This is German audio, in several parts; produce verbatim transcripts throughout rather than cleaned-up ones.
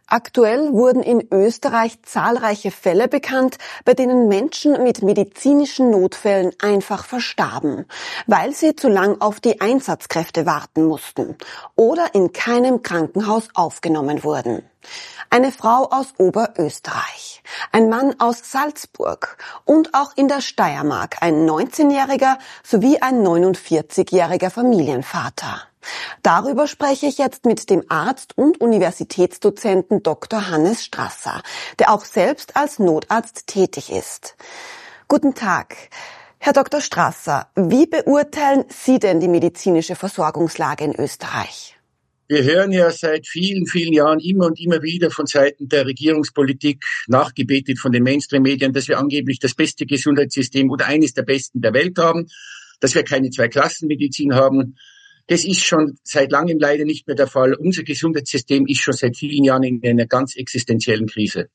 Aktuell wurden in Österreich zahlreiche Fälle bekannt, bei denen Menschen mit medizinischen Notfällen einfach verstarben, weil sie zu lang auf die Einsatzkräfte warten mussten oder in keinem Krankenhaus aufgenommen wurden. Eine Frau aus Oberösterreich, ein Mann aus Salzburg und auch in der Steiermark ein neunzehnjähriger sowie ein neunundvierzigjähriger Familienvater. Darüber spreche ich jetzt mit dem Arzt und Universitätsdozenten Doktor Hannes Strasser, der auch selbst als Notarzt tätig ist. Guten Tag. Herr Doktor Strasser, wie beurteilen Sie denn die medizinische Versorgungslage in Österreich? Wir hören ja seit vielen, vielen Jahren immer und immer wieder von Seiten der Regierungspolitik, nachgebetet von den Mainstream-Medien, dass wir angeblich das beste Gesundheitssystem oder eines der besten der Welt haben, dass wir keine Zwei-Klassen-Medizin haben. Das ist schon seit langem leider nicht mehr der Fall. Unser Gesundheitssystem ist schon seit vielen Jahren in einer ganz existenziellen Krise.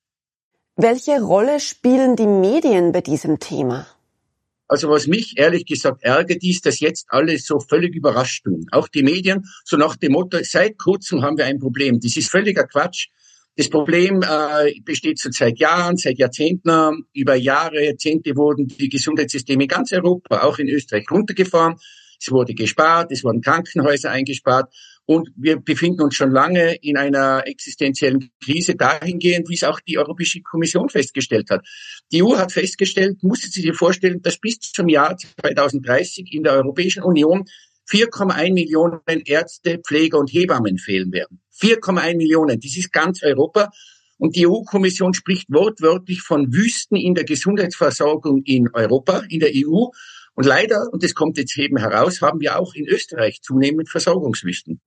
Welche Rolle spielen die Medien bei diesem Thema? Also was mich ehrlich gesagt ärgert, ist, dass jetzt alle so völlig überrascht tun. Auch die Medien, so nach dem Motto, seit kurzem haben wir ein Problem. Das ist völliger Quatsch. Das Problem äh, besteht schon seit Jahren, seit Jahrzehnten. Über Jahre, Jahrzehnte wurden die Gesundheitssysteme in ganz Europa, auch in Österreich, runtergefahren. Es wurde gespart, es wurden Krankenhäuser eingespart. Und wir befinden uns schon lange in einer existenziellen Krise dahingehend, wie es auch die Europäische Kommission festgestellt hat. Die E U hat festgestellt, musste sich dir vorstellen, dass bis zum Jahr zweitausenddreißig in der Europäischen Union vier Komma eins Millionen Ärzte, Pfleger und Hebammen fehlen werden. vier Komma eins Millionen, das ist ganz Europa. Und die E U-Kommission spricht wortwörtlich von Wüsten in der Gesundheitsversorgung in Europa, in der E U. Und leider, und das kommt jetzt eben heraus, haben wir auch in Österreich zunehmend Versorgungswüsten.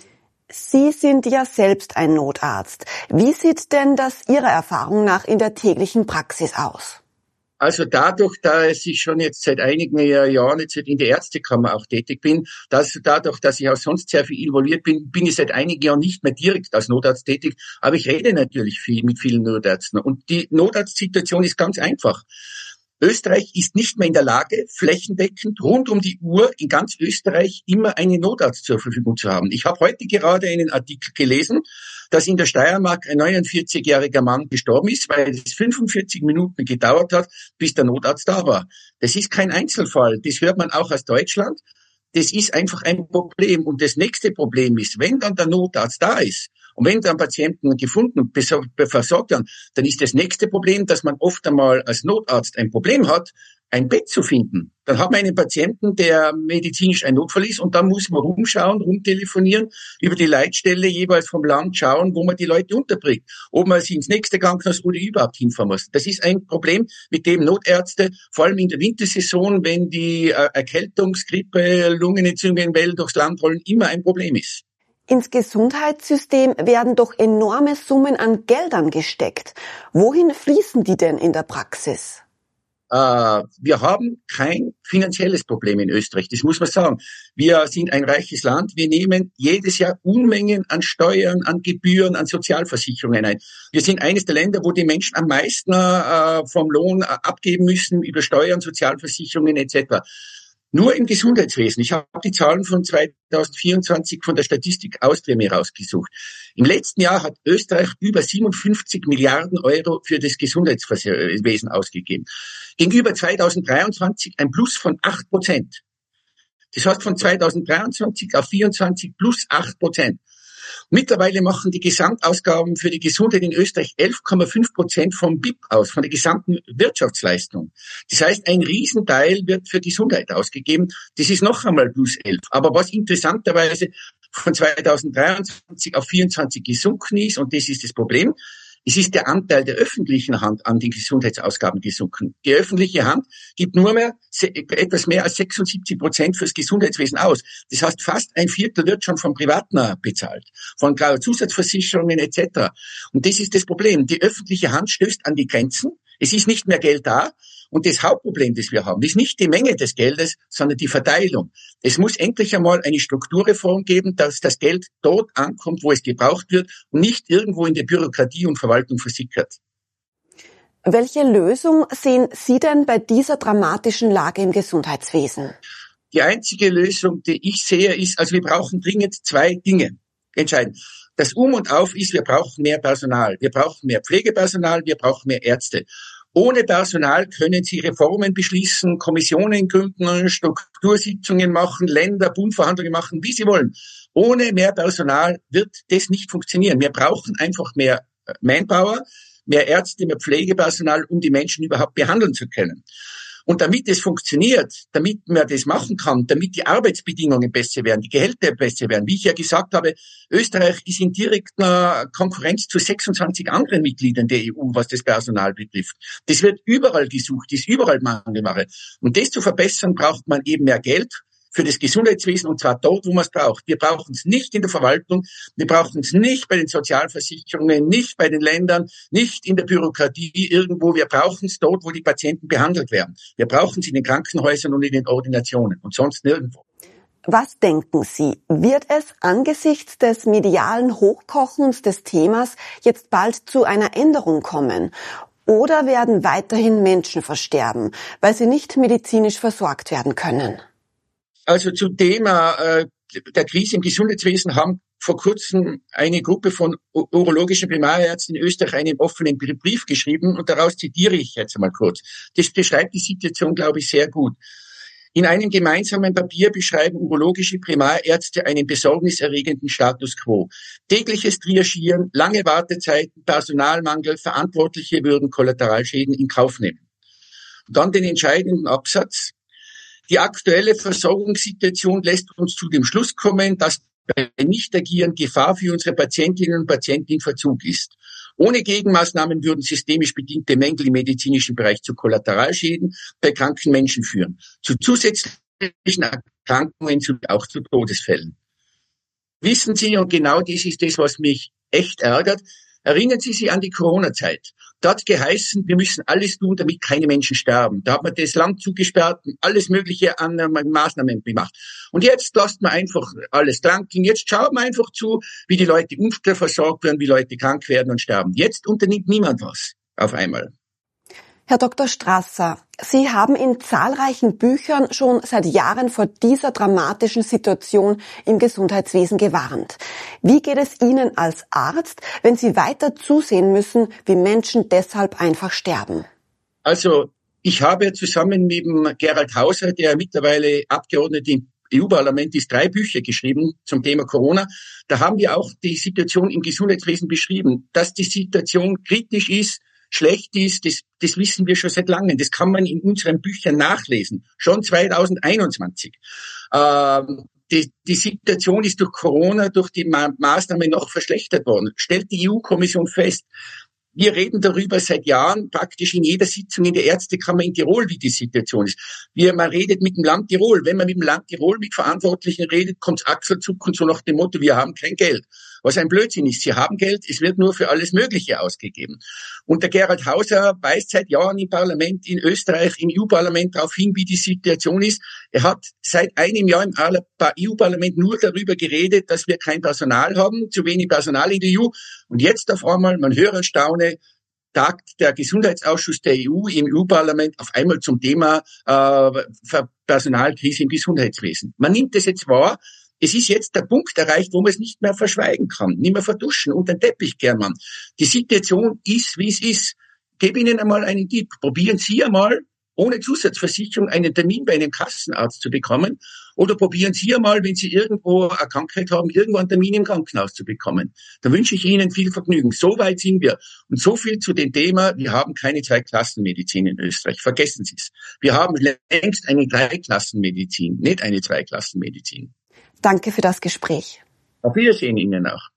Sie sind ja selbst ein Notarzt. Wie sieht denn das Ihrer Erfahrung nach in der täglichen Praxis aus? Also dadurch, dass ich schon jetzt seit einigen Jahren jetzt in der Ärztekammer auch tätig bin, dass dadurch, dass ich auch sonst sehr viel involviert bin, bin ich seit einigen Jahren nicht mehr direkt als Notarzt tätig, aber ich rede natürlich viel mit vielen Notärzten. Und die Notarztsituation ist ganz einfach. Österreich ist nicht mehr in der Lage, flächendeckend rund um die Uhr in ganz Österreich immer einen Notarzt zur Verfügung zu haben. Ich habe heute gerade einen Artikel gelesen, dass in der Steiermark ein neunundvierzigjähriger Mann gestorben ist, weil es fünfundvierzig Minuten gedauert hat, bis der Notarzt da war. Das ist kein Einzelfall. Das hört man auch aus Deutschland. Das ist einfach ein Problem. Und das nächste Problem ist, wenn dann der Notarzt da ist, und wenn dann Patienten gefunden und versorgt werden, dann ist das nächste Problem, dass man oft einmal als Notarzt ein Problem hat, ein Bett zu finden. Dann hat man einen Patienten, der medizinisch ein Notfall ist, und dann muss man rumschauen, rumtelefonieren, über die Leitstelle jeweils vom Land schauen, wo man die Leute unterbringt. Ob man sie ins nächste Krankenhaus oder überhaupt hinfahren muss. Das ist ein Problem, mit dem Notärzte, vor allem in der Wintersaison, wenn die Erkältungs-, Grippe-, Lungenentzündungen, Wellen durchs Land rollen, immer ein Problem ist. Ins Gesundheitssystem werden doch enorme Summen an Geldern gesteckt. Wohin fließen die denn in der Praxis? Uh, wir haben kein finanzielles Problem in Österreich, das muss man sagen. Wir sind ein reiches Land, wir nehmen jedes Jahr Unmengen an Steuern, an Gebühren, an Sozialversicherungen ein. Wir sind eines der Länder, wo die Menschen am meisten uh, vom Lohn uh, abgeben müssen über Steuern, Sozialversicherungen et cetera. Nur im Gesundheitswesen. Ich habe die Zahlen von zweitausendvierundzwanzig von der Statistik Austria mir rausgesucht. Im letzten Jahr hat Österreich über siebenundfünfzig Milliarden Euro für das Gesundheitswesen ausgegeben. Gegenüber zweitausenddreiundzwanzig ein Plus von acht Prozent. Das heißt von zweitausenddreiundzwanzig auf vierundzwanzig plus acht Prozent. Mittlerweile machen die Gesamtausgaben für die Gesundheit in Österreich elf Komma fünf Prozent vom B I P aus, von der gesamten Wirtschaftsleistung. Das heißt, ein Riesenteil wird für Gesundheit ausgegeben. Das ist noch einmal plus elf. Aber was interessanterweise von zweitausenddreiundzwanzig auf vierundzwanzig gesunken ist, und das ist das Problem, es ist der Anteil der öffentlichen Hand an den Gesundheitsausgaben gesunken. Die öffentliche Hand gibt nur mehr etwas mehr als sechsundsiebzig Prozent fürs Gesundheitswesen aus. Das heißt, fast ein Viertel wird schon von Privaten bezahlt, von Zusatzversicherungen et cetera. Und das ist das Problem. Die öffentliche Hand stößt an die Grenzen. Es ist nicht mehr Geld da. Und das Hauptproblem, das wir haben, ist nicht die Menge des Geldes, sondern die Verteilung. Es muss endlich einmal eine Strukturreform geben, dass das Geld dort ankommt, wo es gebraucht wird und nicht irgendwo in der Bürokratie und Verwaltung versickert. Welche Lösung sehen Sie denn bei dieser dramatischen Lage im Gesundheitswesen? Die einzige Lösung, die ich sehe, ist, also wir brauchen dringend zwei Dinge. Entscheidend. Das Um und Auf ist, wir brauchen mehr Personal. Wir brauchen mehr Pflegepersonal, wir brauchen mehr Ärzte. Ohne Personal können Sie Reformen beschließen, Kommissionen gründen, Struktursitzungen machen, Länder, Bundverhandlungen machen, wie Sie wollen. Ohne mehr Personal wird das nicht funktionieren. Wir brauchen einfach mehr Manpower, mehr Ärzte, mehr Pflegepersonal, um die Menschen überhaupt behandeln zu können. Und damit es funktioniert, damit man das machen kann, damit die Arbeitsbedingungen besser werden, die Gehälter besser werden, wie ich ja gesagt habe, Österreich ist in direkter Konkurrenz zu sechsundzwanzig anderen Mitgliedern der E U, was das Personal betrifft. Das wird überall gesucht, ist überall Mangelware. Und das zu verbessern, braucht man eben mehr Geld für das Gesundheitswesen, und zwar dort, wo man es braucht. Wir brauchen es nicht in der Verwaltung, wir brauchen es nicht bei den Sozialversicherungen, nicht bei den Ländern, nicht in der Bürokratie irgendwo. Wir brauchen es dort, wo die Patienten behandelt werden. Wir brauchen es in den Krankenhäusern und in den Ordinationen und sonst nirgendwo. Was denken Sie, wird es angesichts des medialen Hochkochens des Themas jetzt bald zu einer Änderung kommen? Oder werden weiterhin Menschen versterben, weil sie nicht medizinisch versorgt werden können? Also zum Thema äh, der Krise im Gesundheitswesen haben vor kurzem eine Gruppe von urologischen Primarärzten in Österreich einen offenen Brief geschrieben und daraus zitiere ich jetzt einmal kurz. Das beschreibt die Situation, glaube ich, sehr gut. In einem gemeinsamen Papier beschreiben urologische Primarärzte einen besorgniserregenden Status quo. Tägliches Triagieren, lange Wartezeiten, Personalmangel, Verantwortliche würden Kollateralschäden in Kauf nehmen. Und dann den entscheidenden Absatz. Die aktuelle Versorgungssituation lässt uns zu dem Schluss kommen, dass bei Nichtagieren Gefahr für unsere Patientinnen und Patienten in Verzug ist. Ohne Gegenmaßnahmen würden systemisch bedingte Mängel im medizinischen Bereich zu Kollateralschäden bei kranken Menschen führen, zu zusätzlichen Erkrankungen, auch zu Todesfällen. Wissen Sie, und genau das ist das, was mich echt ärgert, erinnern Sie sich an die Corona-Zeit. Da hat geheißen, wir müssen alles tun, damit keine Menschen sterben. Da hat man das Land zugesperrt und alles Mögliche an Maßnahmen gemacht. Und jetzt lasst man einfach alles tranken. Jetzt schaut man einfach zu, wie die Leute unversorgt werden, wie Leute krank werden und sterben. Jetzt unternimmt niemand was auf einmal. Herr Doktor Strasser, Sie haben in zahlreichen Büchern schon seit Jahren vor dieser dramatischen Situation im Gesundheitswesen gewarnt. Wie geht es Ihnen als Arzt, wenn Sie weiter zusehen müssen, wie Menschen deshalb einfach sterben? Also, ich habe zusammen mit dem Gerald Hauser, der mittlerweile Abgeordneter im E U-Parlament ist, drei Bücher geschrieben zum Thema Corona. Da haben wir auch die Situation im Gesundheitswesen beschrieben. Dass die Situation kritisch ist, schlecht ist, das, das wissen wir schon seit langem. Das kann man in unseren Büchern nachlesen, schon zweitausendeinundzwanzig. Ähm, die, die Situation ist durch Corona, durch die Ma- Maßnahmen noch verschlechtert worden, stellt die E U-Kommission fest. Wir reden darüber seit Jahren, praktisch in jeder Sitzung in der Ärztekammer in Tirol, wie die Situation ist. Wir, man redet mit dem Land Tirol. Wenn man mit dem Land Tirol, mit Verantwortlichen redet, kommt's Achselzucken so nach dem Motto, wir haben kein Geld. Was ein Blödsinn ist. Sie haben Geld, es wird nur für alles Mögliche ausgegeben. Und der Gerald Hauser weist seit Jahren im Parlament, in Österreich, im E U-Parlament darauf hin, wie die Situation ist. Er hat seit einem Jahr im E U-Parlament nur darüber geredet, dass wir kein Personal haben, zu wenig Personal in der E U. Und jetzt auf einmal, man höre und staune, tagt der Gesundheitsausschuss der E U im E U-Parlament auf einmal zum Thema äh, Personalkrise im Gesundheitswesen. Man nimmt das jetzt wahr. Es ist jetzt der Punkt erreicht, wo man es nicht mehr verschweigen kann, nicht mehr vertuschen, unter den Teppich kehren man. Die Situation ist, wie es ist. Ich gebe Ihnen einmal einen Tipp. Probieren Sie einmal, ohne Zusatzversicherung einen Termin bei einem Kassenarzt zu bekommen, oder probieren Sie einmal, wenn Sie irgendwo eine Krankheit haben, irgendwo einen Termin im Krankenhaus zu bekommen. Da wünsche ich Ihnen viel Vergnügen. So weit sind wir. Und so viel zu dem Thema, wir haben keine Zweiklassenmedizin in Österreich. Vergessen Sie es. Wir haben längst eine Dreiklassenmedizin, nicht eine Zweiklassenmedizin. Danke für das Gespräch. Auf Wiedersehen Ihnen auch.